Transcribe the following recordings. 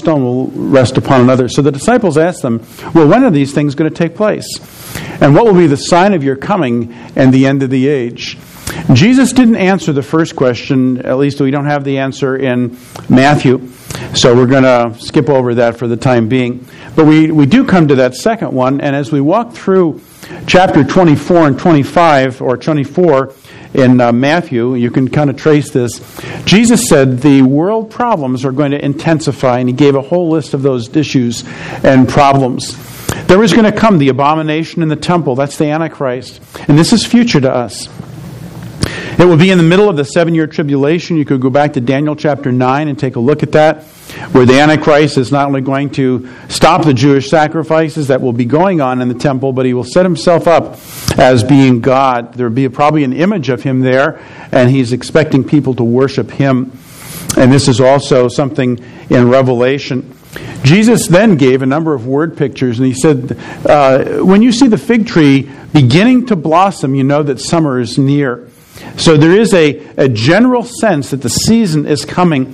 stone will rest upon another. So the disciples asked them, well, when are these things going to take place? And what will be the sign of your coming and the end of the age? Jesus didn't answer the first question. At least we don't have the answer in Matthew. So we're going to skip over that for the time being. But we do come to that second one. And as we walk through chapter 24 and 25, or 24 in Matthew, you can kind of trace this. Jesus said the world problems are going to intensify, and he gave a whole list of those issues and problems. There is going to come the abomination in the temple. That's the Antichrist. And this is future to us. It will be in the middle of the 7-year tribulation. You could go back to Daniel chapter 9 and take a look at that, where the Antichrist is not only going to stop the Jewish sacrifices that will be going on in the temple, but he will set himself up as being God. There will be probably an image of him there, and he's expecting people to worship him. And this is also something in Revelation. Jesus then gave a number of word pictures, and he said, when you see the fig tree beginning to blossom, you know that summer is near. So there is a general sense that the season is coming.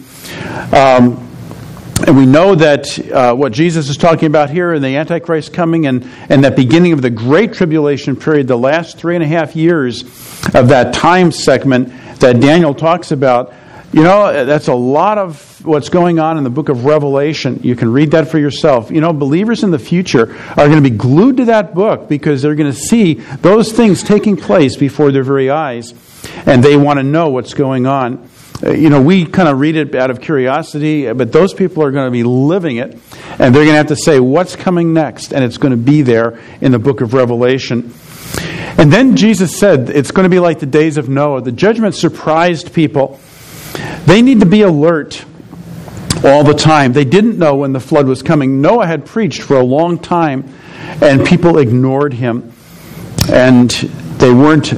And we know that what Jesus is talking about here in the Antichrist coming and that beginning of the Great Tribulation period, the last 3.5 years of that time segment that Daniel talks about, you know, that's a lot of what's going on in the book of Revelation. You can read that for yourself. You know, believers in the future are going to be glued to that book because they're going to see those things taking place before their very eyes. And they want to know what's going on. You know, we kind of read it out of curiosity, but those people are going to be living it. And they're going to have to say, what's coming next? And it's going to be there in the book of Revelation. And then Jesus said, it's going to be like the days of Noah. The judgment surprised people. They need to be alert all the time. They didn't know when the flood was coming. Noah had preached for a long time, and people ignored him. And they weren't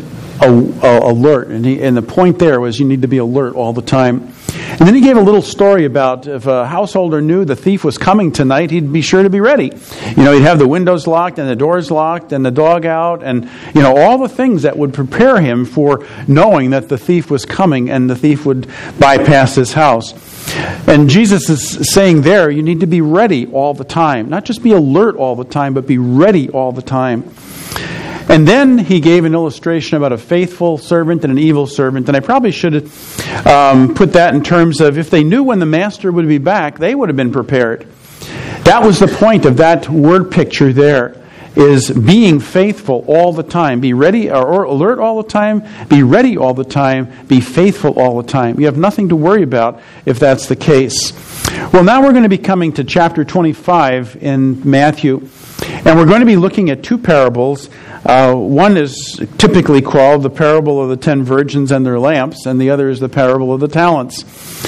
alert. And the point there was you need to be alert all the time. And then he gave a little story about if a householder knew the thief was coming tonight, he'd be sure to be ready. You know, he'd have the windows locked and the doors locked and the dog out and, you know, all the things that would prepare him for knowing that the thief was coming and the thief would bypass his house. And Jesus is saying there, you need to be ready all the time. Not just be alert all the time, but be ready all the time. And then he gave an illustration about a faithful servant and an evil servant. And I probably should have put that in terms of if they knew when the master would be back, they would have been prepared. That was the point of that word picture there, is being faithful all the time. Be ready or alert all the time. Be ready all the time. Be faithful all the time. You have nothing to worry about if that's the case. Well, now we're going to be coming to chapter 25 in Matthew. And we're going to be looking at two parables. One is typically called the parable of the 10 virgins and their lamps, and the other is the parable of the talents.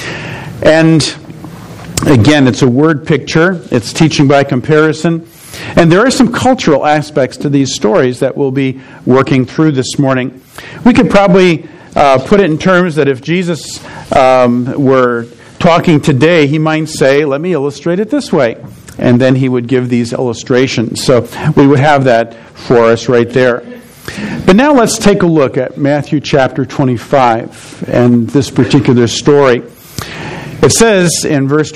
And again, it's a word picture. It's teaching by comparison. And there are some cultural aspects to these stories that we'll be working through this morning. We could probably put it in terms that if Jesus were talking today, he might say, let me illustrate it this way. And then he would give these illustrations. So we would have that for us right there. But now let's take a look at Matthew chapter 25 and this particular story. It says in verse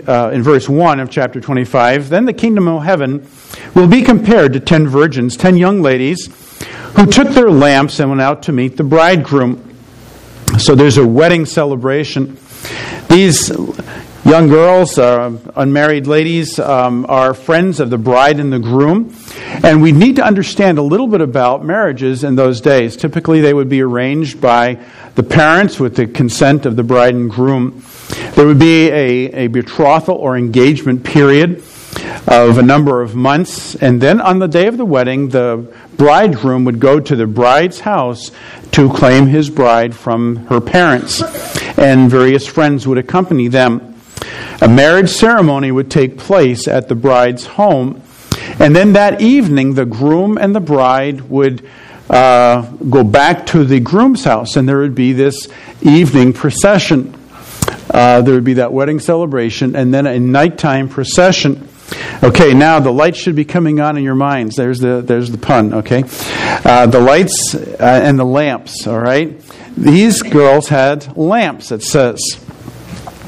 1 of chapter 25, then the kingdom of heaven will be compared to 10 virgins, 10 young ladies, who took their lamps and went out to meet the bridegroom. So there's a wedding celebration. These young girls, unmarried ladies, are friends of the bride and the groom. And we need to understand a little bit about marriages in those days. Typically, they would be arranged by the parents with the consent of the bride and groom. There would be a betrothal or engagement period of a number of months. And then on the day of the wedding, the bridegroom would go to the bride's house to claim his bride from her parents. And various friends would accompany them. A marriage ceremony would take place at the bride's home. And then that evening, the groom and the bride would go back to the groom's house. And there would be this evening procession. There would be that wedding celebration and then a nighttime procession. Okay, now the lights should be coming on in your minds. There's the pun, okay? The lights and the lamps, all right? These girls had lamps, it says.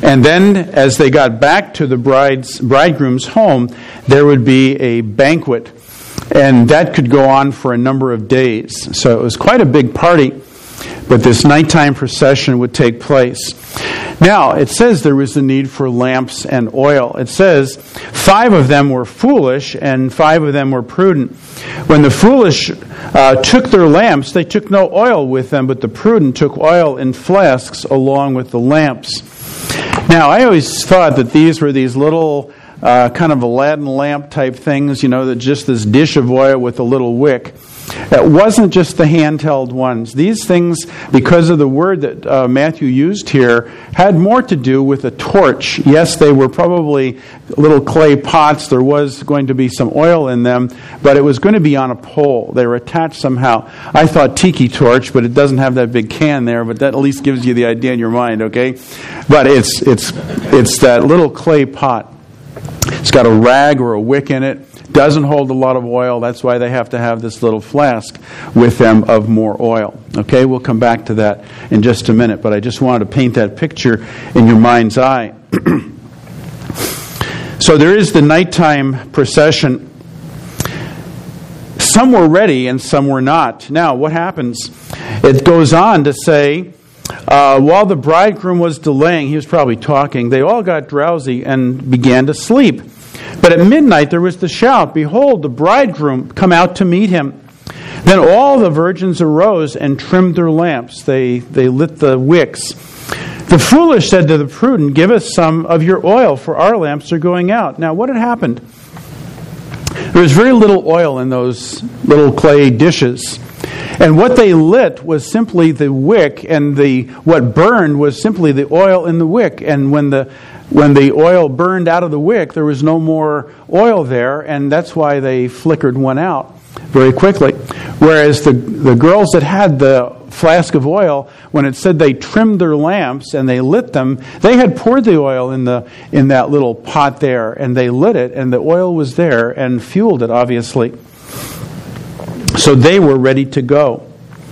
And then, as they got back to the bridegroom's home, there would be a banquet. And that could go on for a number of days. So it was quite a big party. But this nighttime procession would take place. Now, it says there was the need for lamps and oil. It says 5 of them were foolish and 5 of them were prudent. When the foolish took their lamps, they took no oil with them, but the prudent took oil in flasks along with the lamps. Now, I always thought that these were these little kind of Aladdin lamp type things, that just this dish of oil with a little wick. It wasn't just the handheld ones. These things, because of the word that Matthew used here, had more to do with a torch. Yes, they were probably little clay pots. There was going to be some oil in them, but it was going to be on a pole. They were attached somehow. I thought tiki torch, but it doesn't have that big can there, but that at least gives you the idea in your mind, okay? But it's that little clay pot. It's got a rag or a wick in it. Doesn't hold a lot of oil. That's why they have to have this little flask with them of more oil. Okay, we'll come back to that in just a minute, but I just wanted to paint that picture in your mind's eye. So there is the nighttime procession. Some were ready and some were not. Now, what happens? It goes on to say, while the bridegroom was delaying, he was probably talking, they all got drowsy and began to sleep. But at midnight there was the shout, "Behold, the bridegroom, come out to meet him." Then all the virgins arose and trimmed their lamps. They lit the wicks. The foolish said to the prudent, "Give us some of your oil, for our lamps are going out." Now, what had happened? There was very little oil in those little clay dishes. And what they lit was simply the wick, and what burned was simply the oil in the wick. And when the oil burned out of the wick, there was no more oil there, and that's why they flickered one out very quickly. Whereas the girls that had the flask of oil, when it said they trimmed their lamps and they lit them, they had poured the oil in that little pot there, and they lit it, and the oil was there and fueled it, obviously. So they were ready to go.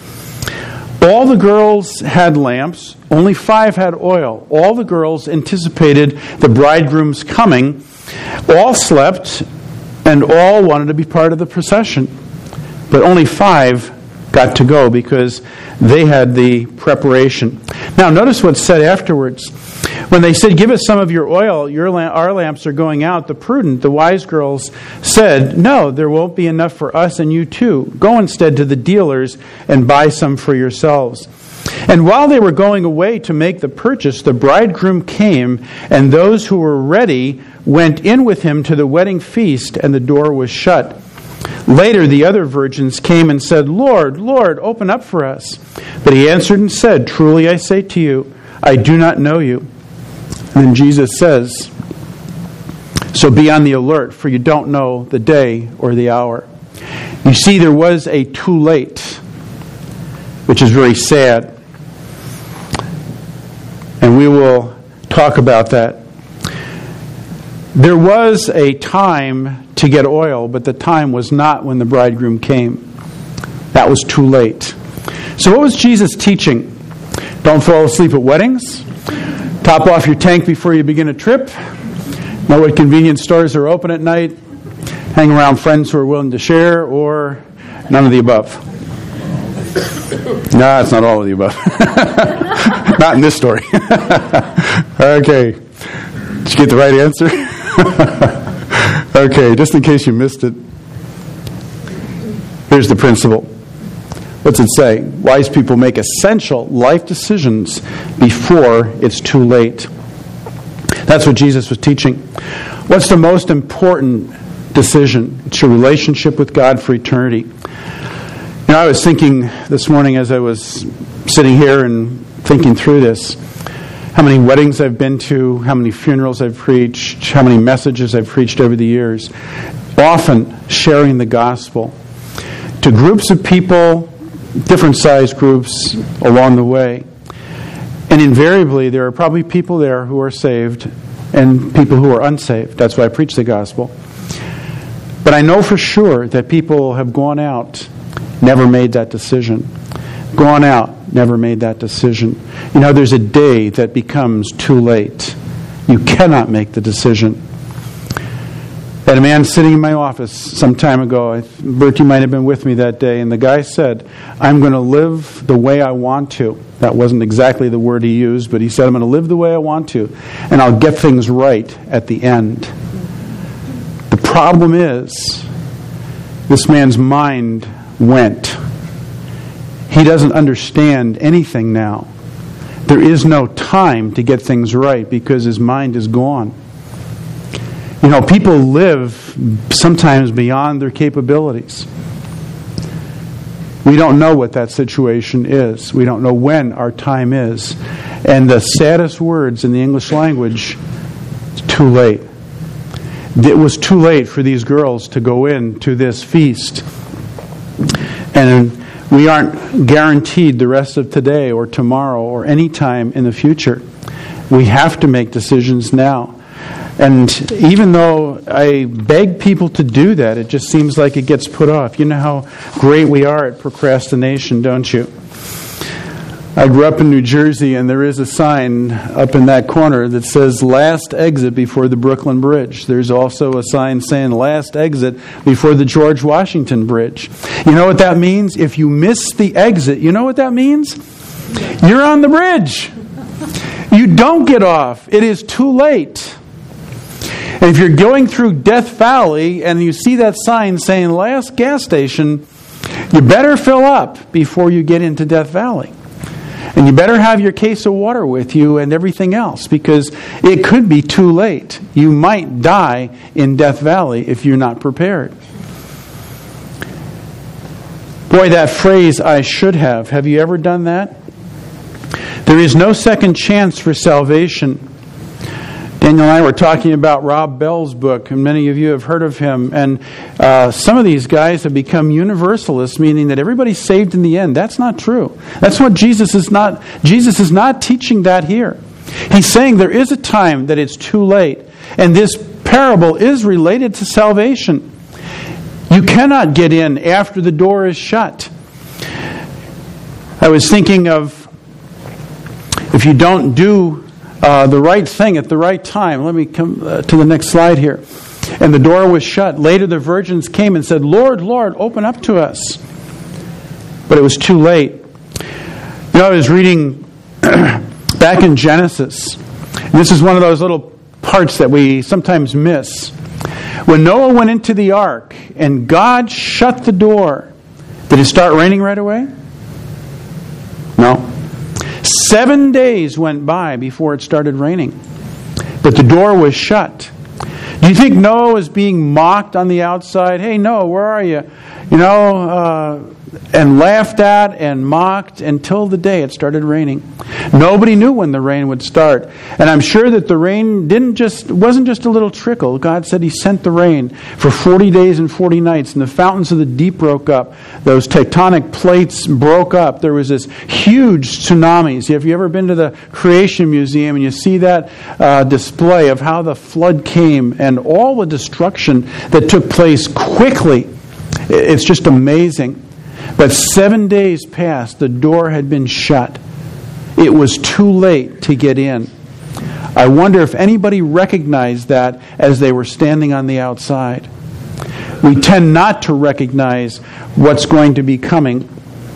All the girls had lamps, only 5 had oil. All the girls anticipated the bridegroom's coming. All slept, and all wanted to be part of the procession. But only 5 got to go because they had the preparation. Now, notice what's said afterwards. When they said, "Give us some of your oil, our lamps are going out," the prudent, the wise girls, said, "No, there won't be enough for us and you too. Go instead to the dealers and buy some for yourselves." And while they were going away to make the purchase, the bridegroom came, and those who were ready went in with him to the wedding feast, and the door was shut. Later the other virgins came and said, "Lord, Lord, open up for us." But he answered and said, "Truly I say to you, I do not know you." And then Jesus says, "So be on the alert, for you don't know the day or the hour." You see, there was a too late, which is very sad. And we will talk about that. There was a time to get oil, but the time was not when the bridegroom came. That was too late. So what was Jesus teaching? Don't fall asleep at weddings. Top off your tank before you begin a trip. Know what convenience stores are open at night. Hang around friends who are willing to share, or none of the above. No, it's not all of the above. Not in this story. Okay. Did you get the right answer? Okay, just in case you missed it. Here's the principle. What's it say? Wise people make essential life decisions before it's too late. That's what Jesus was teaching. What's the most important decision? It's your relationship with God for eternity. You know, I was thinking this morning as I was sitting here and thinking through this, how many weddings I've been to, how many funerals I've preached, how many messages I've preached over the years, often sharing the gospel to groups of people, different size groups along the way. And invariably, there are probably people there who are saved and people who are unsaved. That's why I preach the gospel. But I know for sure that people have gone out, never made that decision. Gone out, never made that decision. You know, there's a day that becomes too late. You cannot make the decision. I had a man sitting in my office some time ago. Bertie might have been with me that day, and the guy said, I'm going to live the way I want to. That wasn't exactly the word he used, but he said, I'm going to live the way I want to, and I'll get things right at the end. The problem is, this man's mind went. He doesn't understand anything now. There is no time to get things right because his mind is gone. You know, people live sometimes beyond their capabilities. We don't know what that situation is. We don't know when our time is. And the saddest words in the English language, it's too late. It was too late for these girls to go into this feast. And we aren't guaranteed the rest of today or tomorrow or any time in the future. We have to make decisions now. And even though I beg people to do that, it just seems like it gets put off. You know how great we are at procrastination, don't you? I grew up in New Jersey, and there is a sign up in that corner that says last exit before the Brooklyn Bridge. There's also a sign saying last exit before the George Washington Bridge. You know what that means? If you miss the exit, you know what that means? You're on the bridge. You don't get off. It is too late. And if you're going through Death Valley and you see that sign saying last gas station, you better fill up before you get into Death Valley. And you better have your case of water with you and everything else, because it could be too late. You might die in Death Valley if you're not prepared. Boy, that phrase, I should have. Have you ever done that? There is no second chance for salvation. Daniel and I were talking about Rob Bell's book, and many of you have heard of him. And some of these guys have become universalists, meaning that everybody's saved in the end. That's not true. That's what Jesus is not. Jesus is not teaching that here. He's saying there is a time that it's too late. And this parable is related to salvation. You cannot get in after the door is shut. I was thinking of, if you don't do the right thing at the right time. Let me come to the next slide here. And the door was shut. Later the virgins came and said, Lord, Lord, open up to us. But it was too late. You know, I was reading back in Genesis. And this is one of those little parts that we sometimes miss. When Noah went into the ark and God shut the door, did it start raining right away? No. 7 days went by before it started raining. But the door was shut. Do you think Noah was being mocked on the outside? Hey, Noah, where are you? And laughed at and mocked until the day it started raining. Nobody knew when the rain would start. And I'm sure that the rain wasn't just a little trickle. God said He sent the rain for 40 days and 40 nights, and the fountains of the deep broke up. Those tectonic plates broke up. There was this huge tsunamis. Have you ever been to the Creation Museum and you see that display of how the flood came and all the destruction that took place quickly? It's just amazing. But 7 days passed. The door had been shut. It was too late to get in. I wonder if anybody recognized that as they were standing on the outside. We tend not to recognize what's going to be coming.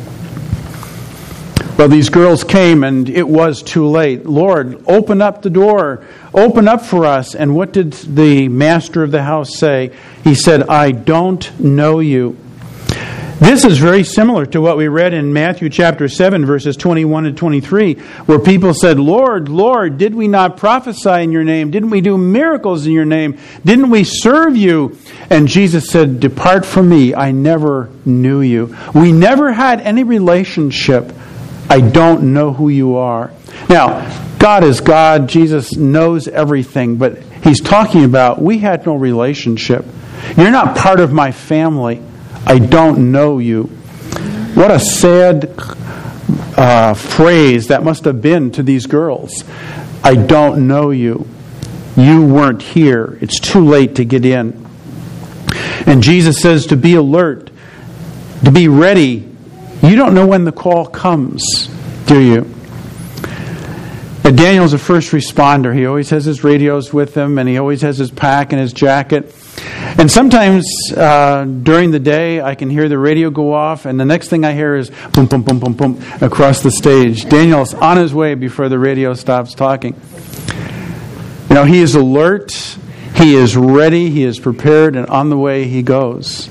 Well, these girls came and it was too late. Lord, open up the door. Open up for us. And what did the master of the house say? He said, I don't know you. This is very similar to what we read in Matthew chapter 7, verses 21 and 23, where people said, Lord, Lord, did we not prophesy in your name? Didn't we do miracles in your name? Didn't we serve you? And Jesus said, depart from me, I never knew you. We never had any relationship. I don't know who you are. Now, God is God. Jesus knows everything, but He's talking about we had no relationship. You're not part of my family. I don't know you. What a sad phrase that must have been to these girls. I don't know you. You weren't here. It's too late to get in. And Jesus says to be alert, to be ready. You don't know when the call comes, do you? But Daniel's a first responder. He always has his radios with him, and he always has his pack and his jacket. And sometimes during the day, I can hear the radio go off, and the next thing I hear is boom, boom, boom, boom, boom across the stage. Daniel's on his way before the radio stops talking. You know, he is alert, he is ready, he is prepared, and on the way he goes.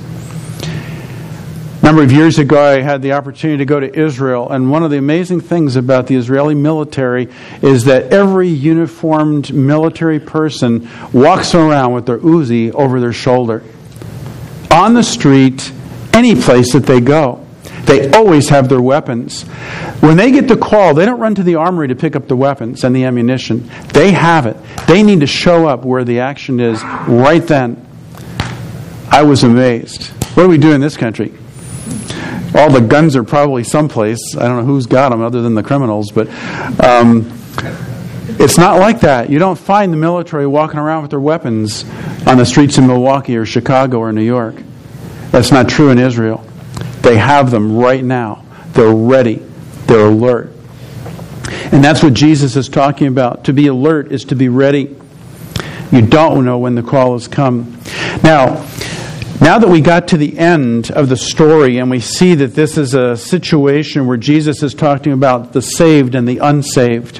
A number of years ago, I had the opportunity to go to Israel, and one of the amazing things about the Israeli military is that every uniformed military person walks around with their Uzi over their shoulder. On the street, any place that they go. They always have their weapons. When they get the call, they don't run to the armory to pick up the weapons and the ammunition. They have it. They need to show up where the action is right then. I was amazed. What do we do in this country? All the guns are probably someplace. I don't know who's got them other than the criminals, but it's not like that. You don't find the military walking around with their weapons on the streets of Milwaukee or Chicago or New York. That's not true in Israel. They have them right now. They're ready. They're alert. And that's what Jesus is talking about. To be alert is to be ready. You don't know when the call has come. Now that we got to the end of the story and we see that this is a situation where Jesus is talking about the saved and the unsaved,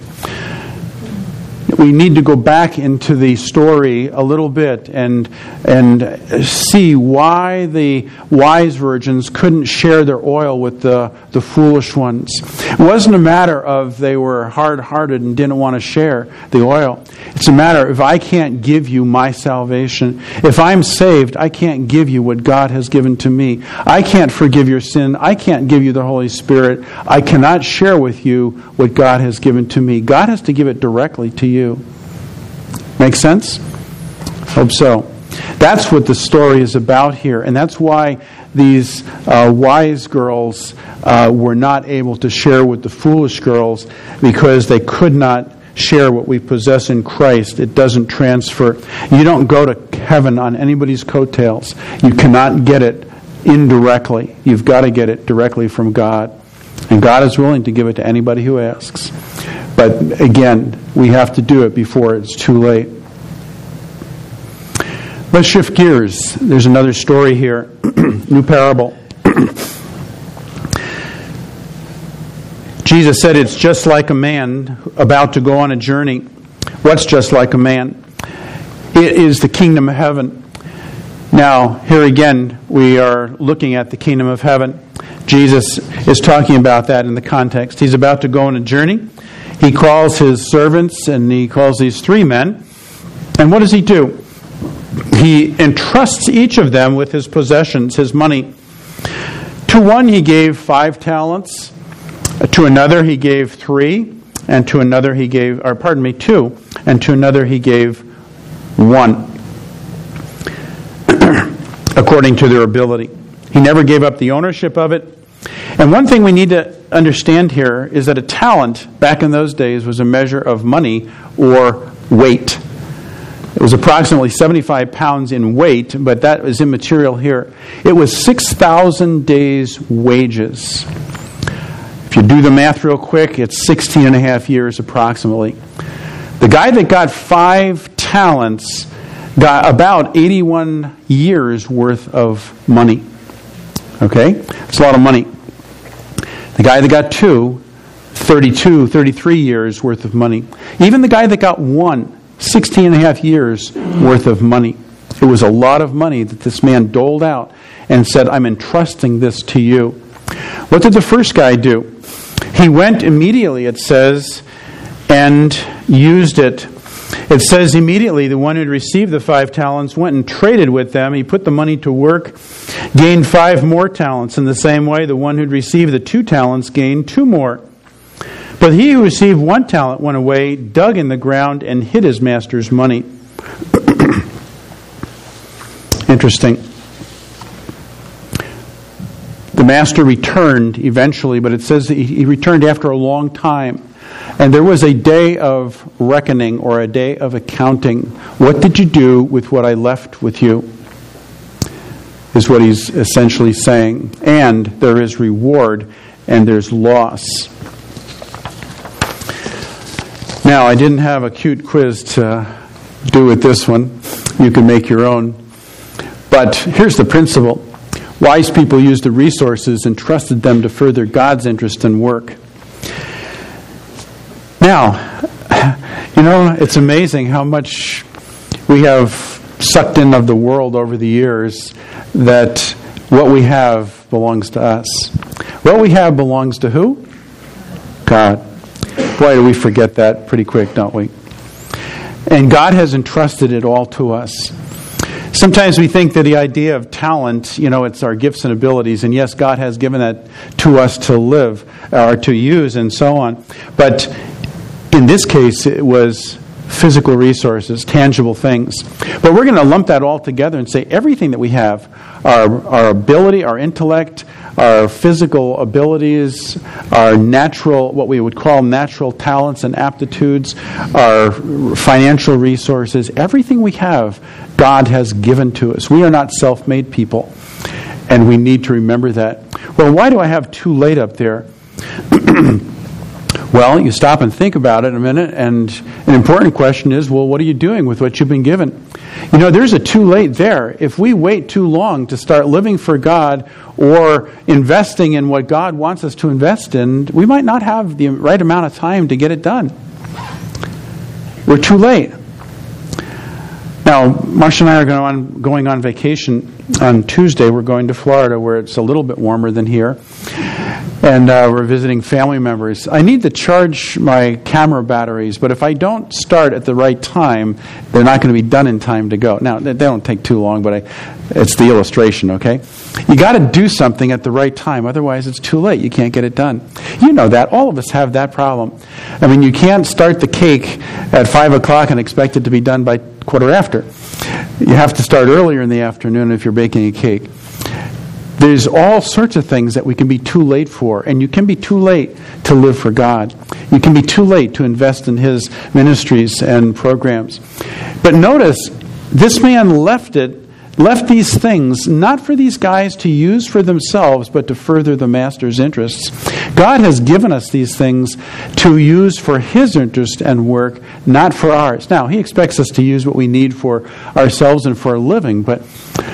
we need to go back into the story a little bit and see why the wise virgins couldn't share their oil with the foolish ones. It wasn't a matter of they were hard-hearted and didn't want to share the oil. It's a matter of, if I can't give you my salvation, if I'm saved, I can't give you what God has given to me. I can't forgive your sin. I can't give you the Holy Spirit. I cannot share with you what God has given to me. God has to give it directly to you. Make sense? Hope so. That's what the story is about here. And that's why these wise girls were not able to share with the foolish girls, because they could not share what we possess in Christ. It doesn't transfer. You don't go to heaven on anybody's coattails. You cannot get it indirectly. You've got to get it directly from God. And God is willing to give it to anybody who asks. But again, we have to do it before it's too late. Let's shift gears. There's another story here. New parable. Jesus said it's just like a man about to go on a journey. What's just like a man? It is the kingdom of heaven. Now, here again, we are looking at the kingdom of heaven. Jesus is talking about that in the context. He's about to go on a journey. He calls his servants, and he calls these 3 men. And what does he do? He entrusts each of them with his possessions, his money. To one he gave 5 talents. To another he gave 3. And to another he gave, 2. And to another he gave 1. According to their ability. He never gave up the ownership of it. And one thing we need to understand here is that a talent back in those days was a measure of money or weight. It was approximately 75 pounds in weight, but that is immaterial here. It was 6,000 days' wages. If you do the math real quick, it's 16 and a half years approximately. The guy that got 5 talents got about 81 years worth of money. Okay? That's a lot of money. The guy that got 2, 32, 33 years worth of money. Even the guy that got 1, 16 and a half years worth of money. It was a lot of money that this man doled out and said, I'm entrusting this to you. What did the first guy do? He went immediately, it says, and used it. It says immediately the one who had received the 5 talents went and traded with them. He put the money to work, gained 5 more talents. In the same way, the one who had received the 2 talents gained 2 more. But he who received 1 talent went away, dug in the ground, and hid his master's money. Interesting. The master returned eventually, but it says that he returned after a long time. And there was a day of reckoning or a day of accounting. What did you do with what I left with you? Is what he's essentially saying. And there is reward and there's loss. Now, I didn't have a cute quiz to do with this one. You can make your own. But here's the principle. Wise people used the resources and trusted them to further God's interest and work. Now, it's amazing how much we have sucked in of the world over the years that what we have belongs to us. What we have belongs to who? God. Boy, do we forget that pretty quick, don't we? And God has entrusted it all to us. Sometimes we think that the idea of talent, it's our gifts and abilities, and yes, God has given that to us to live or to use and so on. But in this case, it was physical resources, tangible things. But we're going to lump that all together and say everything that we have, our ability, our intellect, our physical abilities, our natural, what we would call natural talents and aptitudes, our financial resources, everything we have, God has given to us. We are not self-made people, and we need to remember that. Well, why do I have too late up there? Well, you stop and think about it a minute, and an important question is, well, what are you doing with what you've been given? There's a too late there. If we wait too long to start living for God or investing in what God wants us to invest in, we might not have the right amount of time to get it done. We're too late. Now, Marcia and I are going on vacation on Tuesday. We're going to Florida, where it's a little bit warmer than here. And we're visiting family members. I need to charge my camera batteries, but if I don't start at the right time, they're not going to be done in time to go. Now, they don't take too long, but it's the illustration, okay? You got to do something at the right time, otherwise it's too late. You can't get it done. You know that. All of us have that problem. I mean, you can't start the cake at 5 o'clock and expect it to be done by quarter after. You have to start earlier in the afternoon if you're baking a cake. There's all sorts of things that we can be too late for, and you can be too late to live for God. You can be too late to invest in His ministries and programs. But notice, this man left these things not for these guys to use for themselves, but to further the Master's interests. God has given us these things to use for His interest and work, not for ours. Now, He expects us to use what we need for ourselves and for a living, but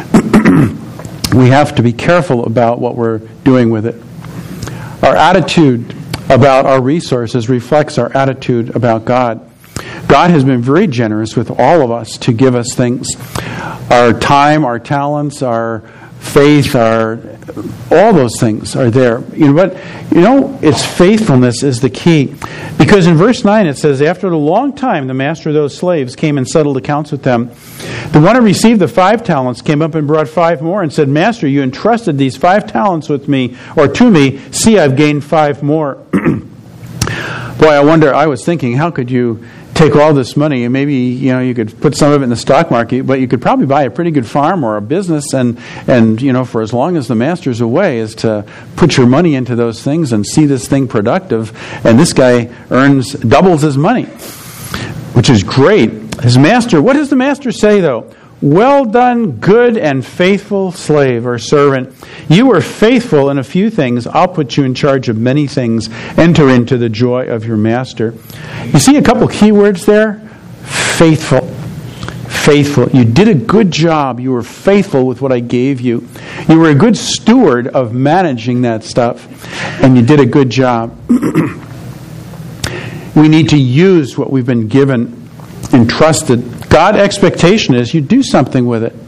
we have to be careful about what we're doing with it. Our attitude about our resources reflects our attitude about God. God has been very generous with all of us to give us things. Our time, our talents, our faith, all those things are there. It's faithfulness is the key. Because in verse 9 it says, after a long time the master of those slaves came and settled accounts with them. The one who received the 5 talents came up and brought 5 more and said, Master, you entrusted these 5 talents with me, or to me. See, I've gained 5 more. Boy, I was thinking, how could you take all this money and maybe you could put some of it in the stock market, but you could probably buy a pretty good farm or a business and for as long as the master's away, is to put your money into those things and see this thing productive. And this guy doubles his money, which is great. What does the master say though? Well done, good and faithful slave or servant. You were faithful in a few things. I'll put you in charge of many things. Enter into the joy of your master. You see a couple key words there? Faithful. Faithful. You did a good job. You were faithful with what I gave you. You were a good steward of managing that stuff. And you did a good job. We need to use what we've been given, entrusted. God's expectation is you do something with it.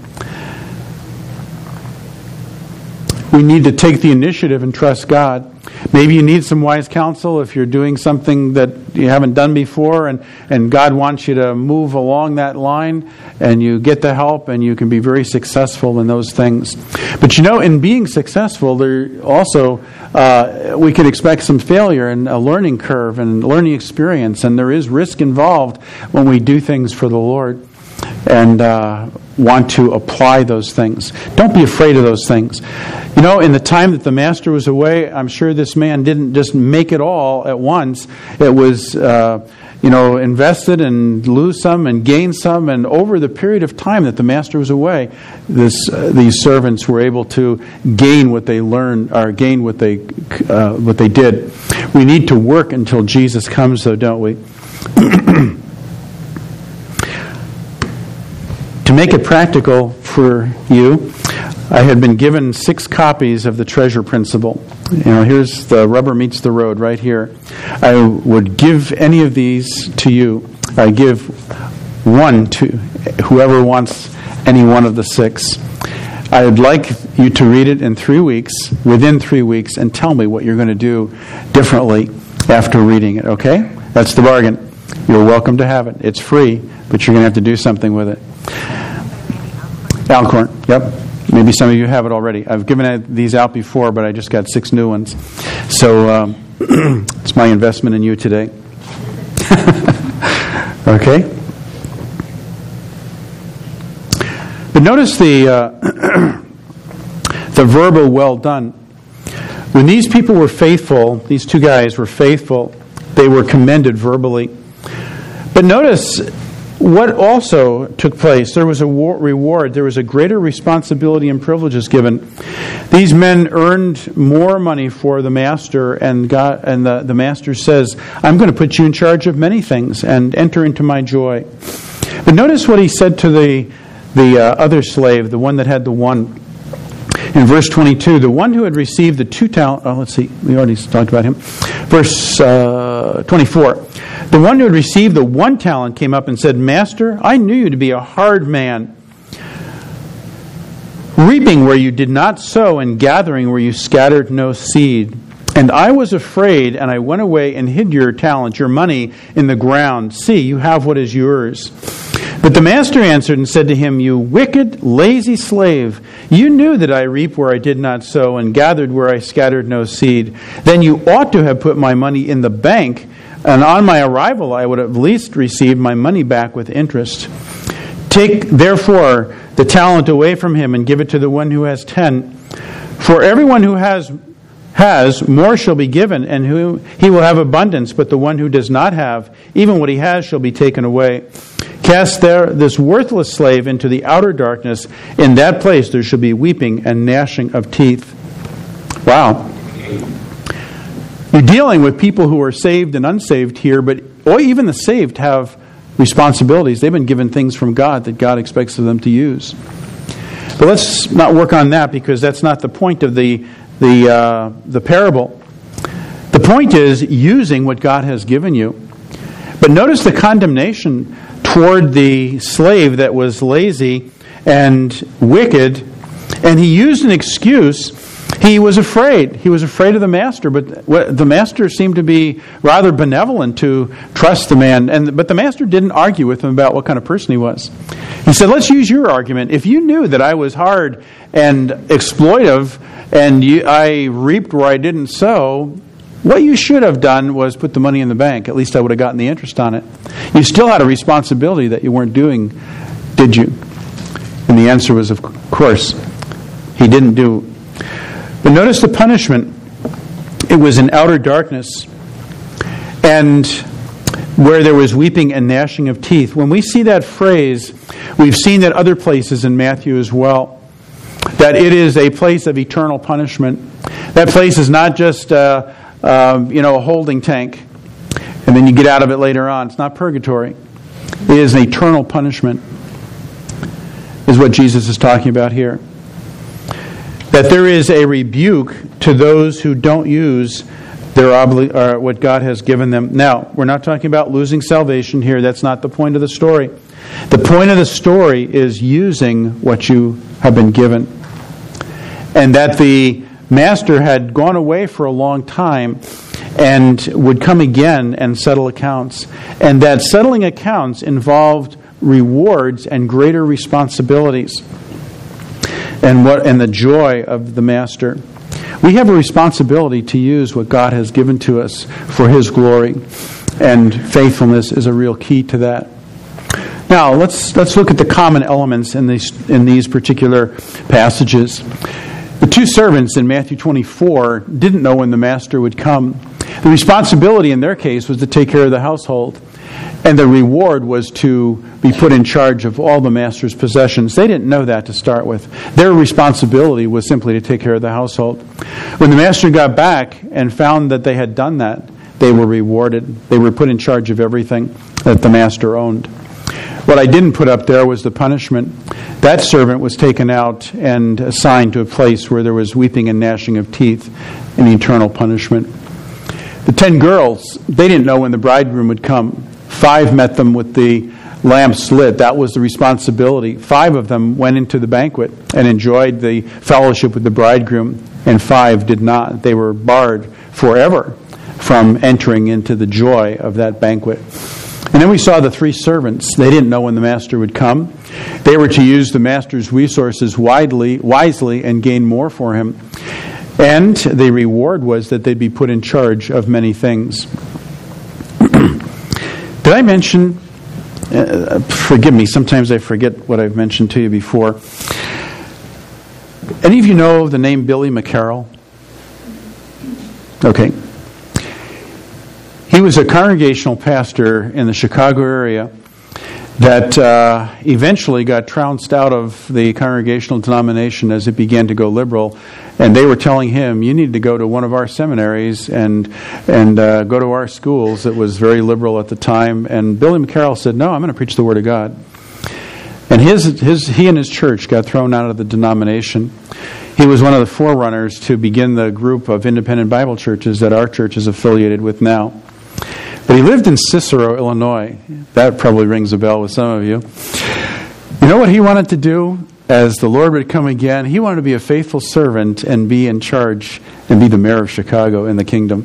We need to take the initiative and trust God. Maybe you need some wise counsel if you're doing something that you haven't done before, and God wants you to move along that line, and you get the help, and you can be very successful in those things. But in being successful, there also we can expect some failure and a learning curve and learning experience, and there is risk involved when we do things for the Lord and want to apply those things. Don't be afraid of those things. In the time that the master was away, I'm sure this man didn't just make it all at once. It was invested and lose some and gain some, and over the period of time that the master was away, these servants were able to gain what they learned, or gain what they did. We need to work until Jesus comes, though, don't we? To make it practical for you, I had been given 6 copies of the treasure principle. Here's the rubber meets the road right here. I would give any of these to you. I give one to whoever wants any one of the 6. I would like you to read it in 3 weeks, within 3 weeks, and tell me what you're going to do differently after reading it, okay? That's the bargain. You're welcome to have it. It's free, but you're going to have to do something with it. Alcorn, yep. Maybe some of you have it already. I've given these out before, but I just got 6 new ones. So it's my investment in you today. Okay? But notice the verbal well done. When these people were faithful, these 2 guys were faithful, they were commended verbally. But notice what also took place. There was a reward. There was a greater responsibility and privileges given. These men earned more money for the master, and the master says, I'm going to put you in charge of many things and enter into my joy. But notice what he said to the other slave, the one that had the 1. In verse 22, the one who had received the 2 talents... Oh, let's see. We already talked about him. Verse 24. The one who had received the 1 talent came up and said, Master, I knew you to be a hard man, reaping where you did not sow and gathering where you scattered no seed. And I was afraid, and I went away and hid your talent, your money, in the ground. See, you have what is yours. But the master answered and said to him, You wicked, lazy slave, you knew that I reap where I did not sow and gathered where I scattered no seed. Then you ought to have put my money in the bank, and on my arrival I would have at least received my money back with interest. Take, therefore, the talent away from him and give it to the one who has 10. For everyone who has, more shall be given, and he will have abundance. But the one who does not have, even what he has shall be taken away. Cast this worthless slave into the outer darkness. In that place there shall be weeping and gnashing of teeth. Wow. You're dealing with people who are saved and unsaved here, but even the saved have responsibilities. They've been given things from God that God expects of them to use. But let's not work on that, because that's not the point of the parable. The point is using what God has given you. But notice the condemnation toward the slave that was lazy and wicked, and he used an excuse. He was afraid. He was afraid of the master, but the master seemed to be rather benevolent to trust the man. But the master didn't argue with him about what kind of person he was. He said, let's use your argument. If you knew that I was hard and exploitive and I reaped where I didn't sow, what you should have done was put the money in the bank. At least I would have gotten the interest on it. You still had a responsibility that you weren't doing, did you? And the answer was, of course, he didn't do. But notice the punishment. It was in outer darkness, and where there was weeping and gnashing of teeth. When we see that phrase, we've seen that other places in Matthew as well, that it is a place of eternal punishment. That place is not just a holding tank, and then you get out of it later on. It's not purgatory. It is an eternal punishment, is what Jesus is talking about here. That there is a rebuke to those who don't use their what God has given them. Now, we're not talking about losing salvation here. That's not the point of the story. The point of the story is using what you have been given. And that the master had gone away for a long time and would come again and settle accounts. And that settling accounts involved rewards and greater responsibilities. And the joy of the master. We have a responsibility to use what God has given to us for His glory, and faithfulness is a real key to that. Now let's look at the common elements in these particular passages. The 2 servants in Matthew 24 didn't know when the master would come. The responsibility in their case was to take care of the household. And the reward was to be put in charge of all the master's possessions. They didn't know that to start with. Their responsibility was simply to take care of the household. When the master got back and found that they had done that, they were rewarded. They were put in charge of everything that the master owned. What I didn't put up there was the punishment. That servant was taken out and assigned to a place where there was weeping and gnashing of teeth and eternal punishment. The 10 girls, they didn't know when the bridegroom would come. 5 met them with the lamps lit. That was the responsibility. 5 of them went into the banquet and enjoyed the fellowship with the bridegroom, and 5 did not. They were barred forever from entering into the joy of that banquet. And then we saw the 3 servants. They didn't know when the master would come. They were to use the master's resources wisely and gain more for him. And the reward was that they'd be put in charge of many things. Did I mention, forgive me, sometimes I forget what I've mentioned to you before. Any of you know the name Billy McCarroll? Okay. He was a congregational pastor in the Chicago area that eventually got trounced out of the congregational denomination as it began to go liberal. And they were telling him, you need to go to one of our seminaries and go to our schools. It was very liberal at the time. And Billy McCarroll said, no, I'm going to preach the Word of God. And he and his church got thrown out of the denomination. He was one of the forerunners to begin the group of independent Bible churches that our church is affiliated with now. But he lived in Cicero, Illinois. That probably rings a bell with some of you. You know what he wanted to do as the Lord would come again? He wanted to be a faithful servant and be in charge and be the mayor of Chicago in the kingdom.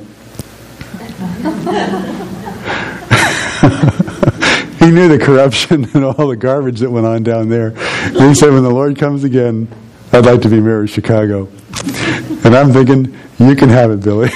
He knew the corruption and all the garbage that went on down there. And he said, when the Lord comes again, I'd like to be mayor of Chicago. And I'm thinking, you can have it, Billy.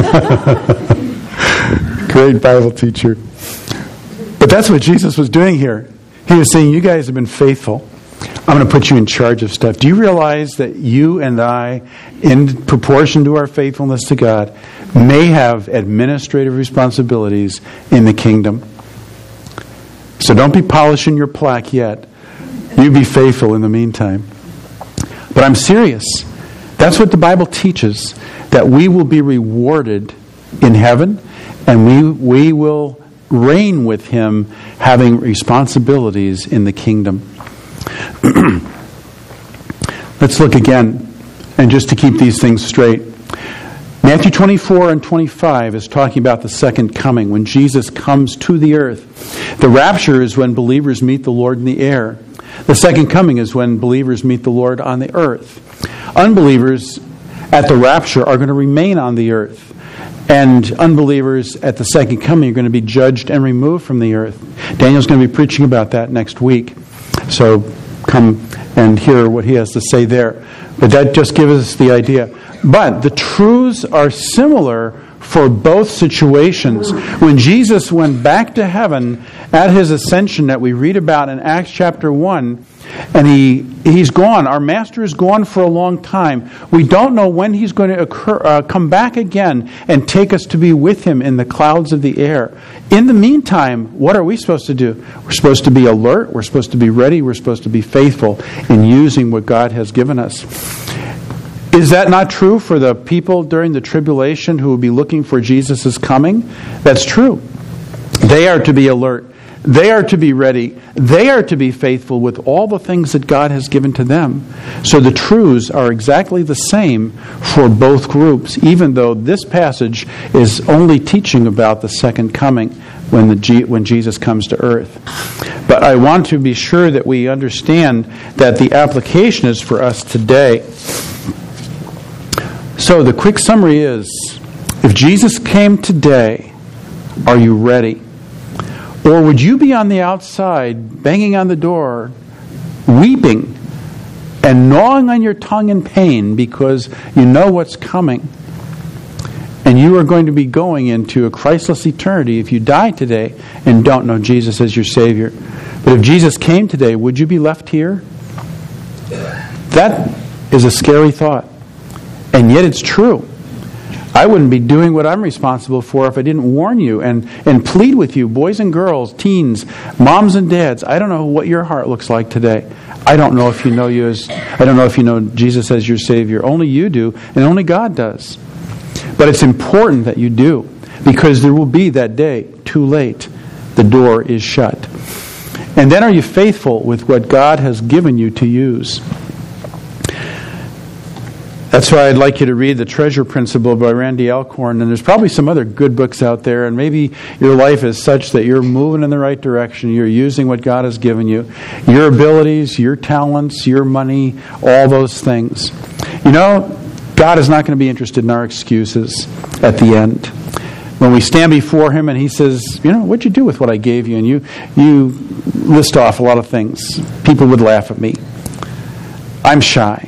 Great Bible teacher. But that's what Jesus was doing here. He was saying, you guys have been faithful. I'm going to put you in charge of stuff. Do you realize that you and I, in proportion to our faithfulness to God, may have administrative responsibilities in the kingdom? So don't be polishing your plaque yet. You be faithful in the meantime. But I'm serious. That's what the Bible teaches, that we will be rewarded in heaven, and we will reign with Him, having responsibilities in the kingdom. Let's look again, and just to keep these things straight. Matthew 24 and 25 is talking about the second coming, when Jesus comes to the earth. The rapture is when believers meet the Lord in the air. The second coming is when believers meet the Lord on the earth. Unbelievers at the rapture are going to remain on the earth. And unbelievers at the second coming are going to be judged and removed from the earth. Daniel's going to be preaching about that next week. So come and hear what he has to say there. But that just gives us the idea. But the truths are similar for both situations. When Jesus went back to heaven at His ascension that we read about in Acts chapter 1, and he's gone. Our Master is gone for a long time. We don't know when He's going to come back again and take us to be with Him in the clouds of the air. In the meantime, what are we supposed to do? We're supposed to be alert. We're supposed to be ready. We're supposed to be faithful in using what God has given us. Is that not true for the people during the tribulation who will be looking for Jesus' coming? That's true. They are to be alert. They are to be ready. They are to be faithful with all the things that God has given to them. So the truths are exactly the same for both groups, even though this passage is only teaching about the second coming when Jesus comes to earth. But I want to be sure that we understand that the application is for us today. So the quick summary is, if Jesus came today, are you ready? Or would you be on the outside, banging on the door, weeping, and gnawing on your tongue in pain because you know what's coming? And you are going to be going into a Christless eternity if you die today and don't know Jesus as your Savior. But if Jesus came today, would you be left here? That is a scary thought. And yet it's true. I wouldn't be doing what I'm responsible for if I didn't warn you and plead with you, boys and girls, teens, moms and dads. I don't know what your heart looks like today. I don't know if you know Jesus as your Savior. Only you do, and only God does. But it's important that you do, because there will be that day, too late. The door is shut. And then are you faithful with what God has given you to use? That's why I'd like you to read The Treasure Principle by Randy Alcorn. And there's probably some other good books out there. And maybe your life is such that you're moving in the right direction. You're using what God has given you. Your abilities, your talents, your money, all those things. You know, God is not going to be interested in our excuses at the end. When we stand before Him and He says, you know, what'd you do with what I gave you? And you list off a lot of things. People would laugh at me. I'm shy.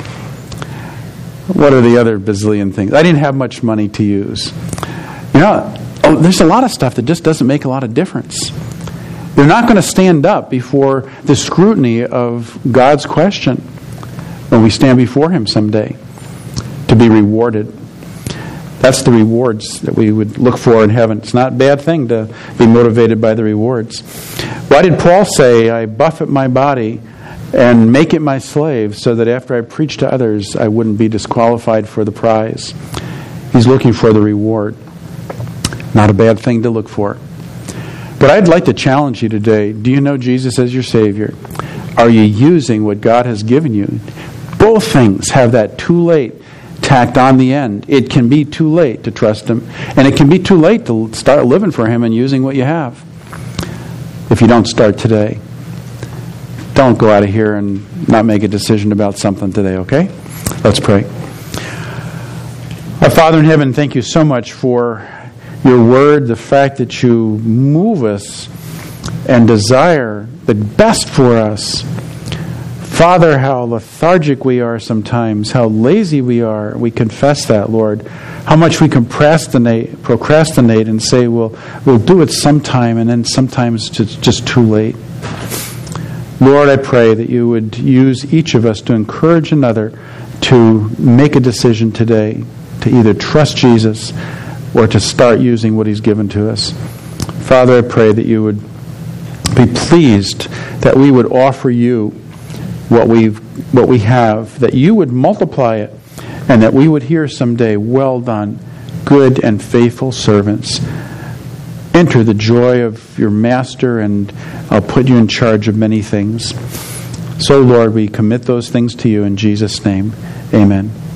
What are the other bazillion things? I didn't have much money to use. You know, there's a lot of stuff that just doesn't make a lot of difference. You're not going to stand up before the scrutiny of God's question when we stand before Him someday to be rewarded. That's the rewards that we would look for in heaven. It's not a bad thing to be motivated by the rewards. Why did Paul say, I buffet my body and make it my slave so that after I preach to others, I wouldn't be disqualified for the prize? He's looking for the reward. Not a bad thing to look for. But I'd like to challenge you today. Do you know Jesus as your Savior? Are you using what God has given you? Both things have that too late tacked on the end. It can be too late to trust Him, and it can be too late to start living for Him and using what you have. If you don't start today, don't go out of here and not make a decision about something today, okay? Let's pray. Our Father in heaven, thank you so much for your word, the fact that you move us and desire the best for us. Father, how lethargic we are sometimes, how lazy we are. We confess that, Lord. How much we procrastinate and say, we'll do it sometime, and then sometimes it's just too late. Lord, I pray that you would use each of us to encourage another to make a decision today to either trust Jesus or to start using what He's given to us. Father, I pray that you would be pleased that we would offer you what we have, that you would multiply it, and that we would hear someday, well done, good and faithful servants. Enter the joy of your master, and I'll put you in charge of many things. So, Lord, we commit those things to you in Jesus' name. Amen.